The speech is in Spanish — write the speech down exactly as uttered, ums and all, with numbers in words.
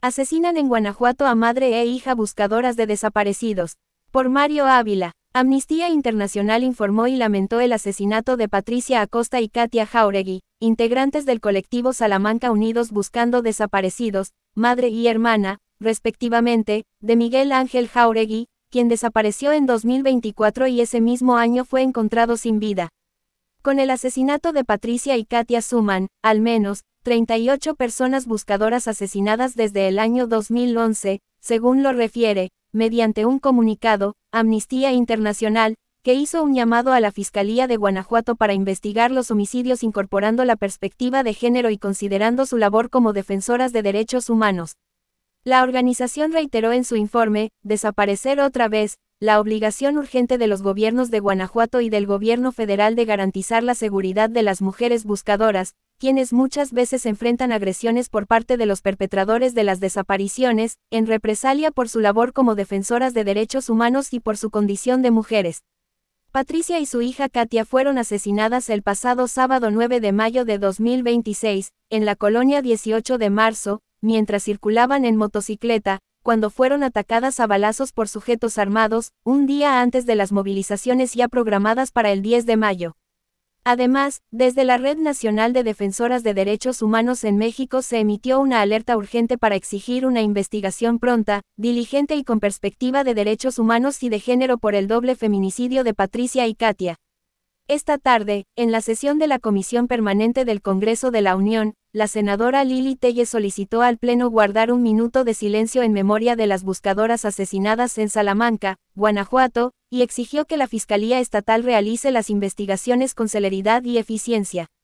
Asesinan en Guanajuato a madre e hija buscadoras de desaparecidos. Por Mario Ávila. Amnistía Internacional informó y lamentó el asesinato de Patricia Acosta y Katia Jáuregui, integrantes del colectivo Salamanca Unidos Buscando Desaparecidos, madre y hermana, respectivamente, de Miguel Ángel Jáuregui, quien desapareció en dos mil veinticuatro y ese mismo año fue encontrado sin vida. Con el asesinato de Patricia y Katia suman, al menos, treinta y ocho personas buscadoras asesinadas desde el año dos mil once, según lo refiere, mediante un comunicado, Amnistía Internacional, que hizo un llamado a la Fiscalía de Guanajuato para investigar los homicidios incorporando la perspectiva de género y considerando su labor como defensoras de derechos humanos. La organización reiteró en su informe, desaparecer otra vez, la obligación urgente de los gobiernos de Guanajuato y del gobierno federal de garantizar la seguridad de las mujeres buscadoras, quienes muchas veces enfrentan agresiones por parte de los perpetradores de las desapariciones, en represalia por su labor como defensoras de derechos humanos y por su condición de mujeres. Patricia y su hija Katia fueron asesinadas el pasado sábado nueve de mayo de dos mil veintiséis, en la colonia dieciocho de marzo, mientras circulaban en motocicleta, cuando fueron atacadas a balazos por sujetos armados, un día antes de las movilizaciones ya programadas para el diez de mayo. Además, desde la Red Nacional de Defensoras de Derechos Humanos en México se emitió una alerta urgente para exigir una investigación pronta, diligente y con perspectiva de derechos humanos y de género por el doble feminicidio de Patricia y Katia. Esta tarde, en la sesión de la Comisión Permanente del Congreso de la Unión, la senadora Lili Telles solicitó al Pleno guardar un minuto de silencio en memoria de las buscadoras asesinadas en Salamanca, Guanajuato, y exigió que la Fiscalía Estatal realice las investigaciones con celeridad y eficiencia.